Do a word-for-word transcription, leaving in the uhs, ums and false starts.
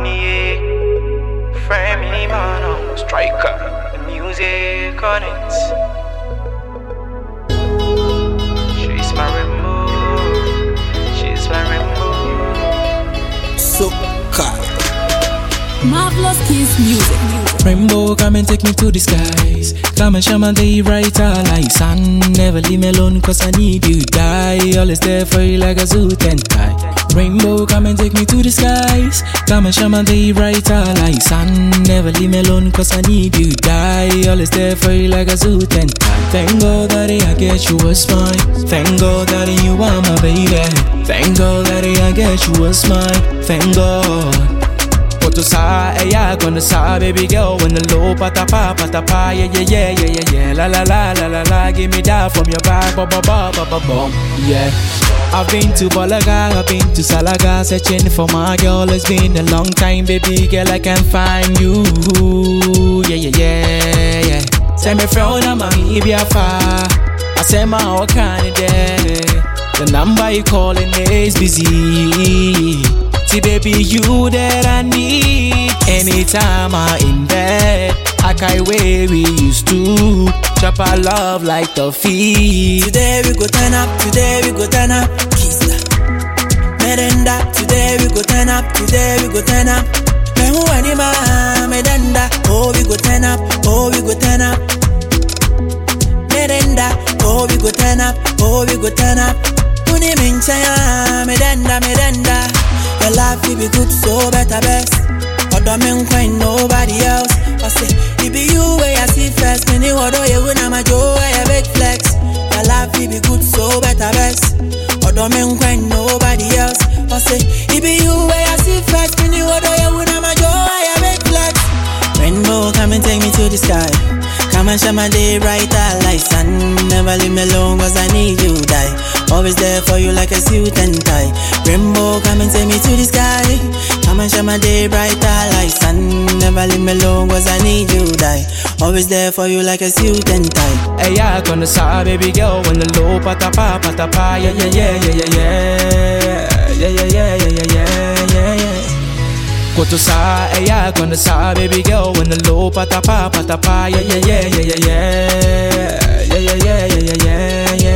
me, frame me, man, striker, the music on it. She's my rainbow, she's my rainbow. So hot. Marvelous Kiss Music. Rainbow, come and take me to the skies. Come and shine my day brighter like sun. Never leave me alone cause I need you, die. Always there for you like a suit and tie. Rainbow, come and take me to the skies. Come and shine my day brighter like sun. Never leave me alone cause I need you, die. Always there for you like a suit and tie. Thank God that I get you was mine. Thank God that you are my baby. Thank God that I get you was mine. Thank God. To sa, eh, yeah, gonna sa, baby girl, when the low patapa, patapa, yeah, yeah, yeah, yeah, yeah, yeah, la la la la la la, give me that from your back, ba ba ba ba ba boom, yeah. I've been to Balaga, I've been to Salaga, searching for my girl. It's been a long time, baby girl, I can't find you, yeah, yeah, yeah, yeah. Send me phone, I'm a maybe a far. I send my all kind of day. The number you calling is busy. See, baby, you that I need. Anytime I'm in bed, I can't wait we used to chop our love like the feet. Today we go turn up, today we go turn up. Kiss that. Merenda, today we go turn up, today we go turn up. Mehu anima, merenda, oh we go turn up, oh we go turn up. Merenda, oh we go turn up, oh we go turn up. Uni minchaya, merenda, merenda. Your life will be good, so better best. But don't mean quite nobody else. I say, it be you where I see first. Many water you win, I'm a joy, a big flex. Your life will be good, so better best. But don't mean quite nobody else. I say, it be you where I see first. Many water you win, I'm a joy, a big flex. Rainbow, come and take me to the sky. Come and shine my day brighter like sun. Never leave me alone cause I need you, die. Always there for you like a suit and tie. Rainbow, come and take me to the sky. Come and shine my day brighter like sun. Never leave me alone cause I need you, die. Always there for you like a suit and tie. Hey, yeah, gonna sa, baby girl, when the low patapa, patapa, yeah, yeah, yeah, yeah, yeah, yeah, yeah, yeah, yeah, yeah, yeah, yeah, yeah. Go to sa, eh, yeah, gonna sa, baby girl, when the low patapa, patapa, yeah, yeah, yeah, yeah, yeah, yeah, yeah, yeah, yeah, yeah, yeah, yeah, yeah.